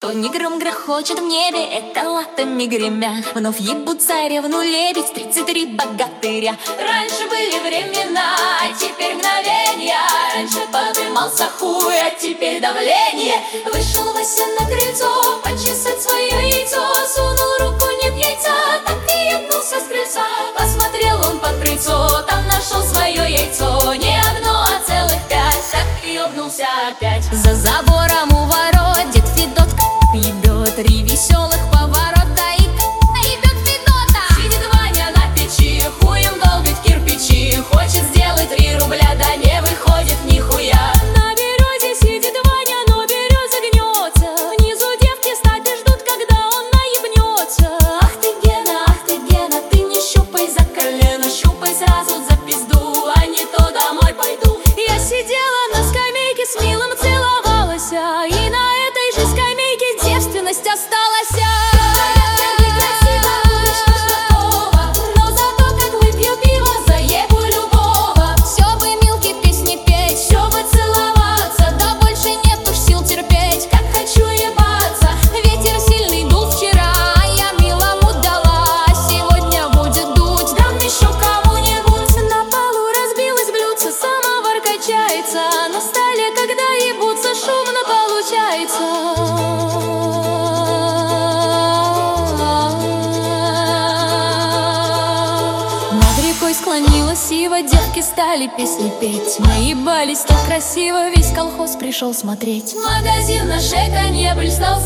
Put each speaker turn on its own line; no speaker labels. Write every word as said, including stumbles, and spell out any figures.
Огонь гром грохочет в небе, это латами гремя. Вновь ебут царевну лебедь, тридцать три богатыря. Раньше были времена, а теперь мгновенья. Раньше подымался хуй, а теперь давление. Вышел Вася на крыльцо, почесать свое яйцо. Сунул руку, нет яйца, так и ебнулся с крыльца. Посмотрел он под крыльцо, там нашел свое яйцо. Не одно, а целых пять, так и ебнулся опять. За забором у ворот дед Федот ебет, три веселых поворота и ебет Федота. Сидит Ваня на печи, хуем долбит кирпичи. Хочет сделать три рубля, да не выходит нихуя. На березе сидит Ваня, но береза гнется. Внизу девки стать и ждут, когда он наебнется. Ах ты, Гена, ах ты, Гена, ты не щупай за колено, щупай сразу за пизду, а не то домой пойду. Я сидела на скамейке, с милым целовалась, и на этой же скамейке девственность осталась. На столе, когда ебутся, шумно получается. Над рекой склонилась ива, девки стали песни петь. Мы ебались так красиво, весь колхоз пришел смотреть. Магазин на шейканье блистал